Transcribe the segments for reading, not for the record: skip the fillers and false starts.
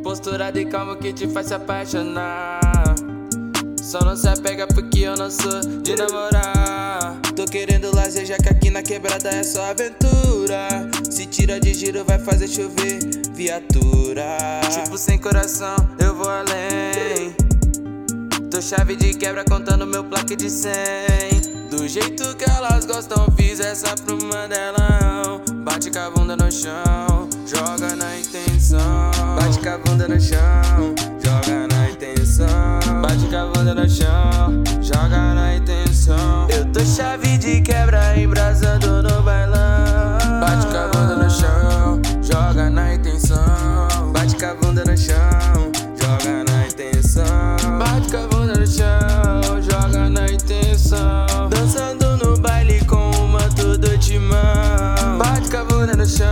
Postura de calma que te faz se apaixonar. Só não se apega porque eu não sou de namorar. Tô querendo lazer, já que aqui na quebrada é só aventura. Se tira de giro vai fazer chover viatura. Tipo sem coração, eu vou além. Tô chave de quebra contando meu plaque de 100. Do jeito que elas gostam, fiz essa pro Mandelão. Bate com a bunda no chão, joga na intenção. Bate com a bunda no chão, joga na intenção. Bate com a bunda no chão, joga na intenção. Eu tô chave de quebra embrasando no bailão. Bate com a bunda no chão, joga na intenção. Bate com a bunda no chão, joga na intenção. Bate com a bunda no chão, joga na intenção. Dançando no baile com o manto do timão. Bate com a bunda no chão.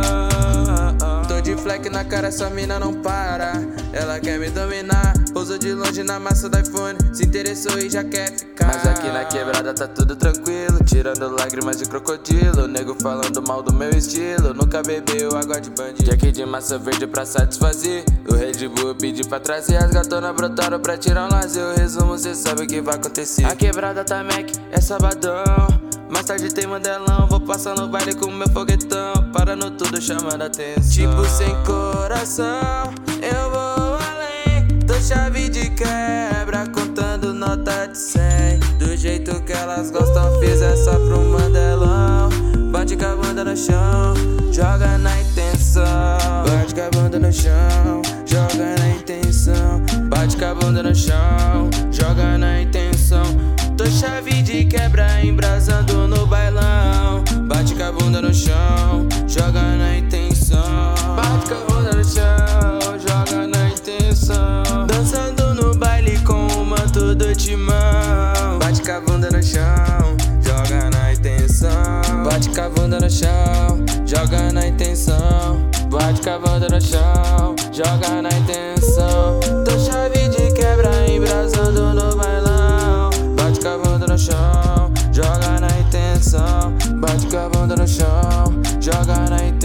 Tô de fleck na cara, essa mina não para. Ela quer me dominar, pouso de longe na massa do iPhone. Se interessou e já quer ficar. Mas aqui na quebrada tá tudo tranquilo, tirando lágrimas de crocodilo. Nego falando mal do meu estilo, nunca bebeu água de bandido. Jack de massa verde pra satisfazer. O Red Bull pedi pra trazer, as gatonas brotaram pra tirar um lazer. O resumo cê sabe o que vai acontecer. A quebrada tá Mac, é sabadão. Mais tarde tem Mandelão, vou passar no baile com meu foguetão. Parando tudo, chamando atenção. Tipo sem coração, eu vou além. Tô chave de quebra, contando nota de 100. Do jeito que elas gostam, fiz essa pro Mandelão. Bate com a bunda no chão, joga na intenção. Bate com a bunda no chão, joga na intenção. Bate com a bunda no chão, joga na intenção. Tô chave de quebra embrasando no bailão. Bate com a bunda no chão, joga na intenção. Bate com a bunda no chão, joga na intenção. Dançando no baile com o manto do timão. Bate com a bunda no chão, joga na intenção. Bate com a bunda no chão, joga na intenção. Bate com a bunda no chão, joga na intenção. Tô chave de quebra embrasando no bailão. Bate com a bunda no chão, joga na intenção. Bate com a bunda no chão, joga na intenção.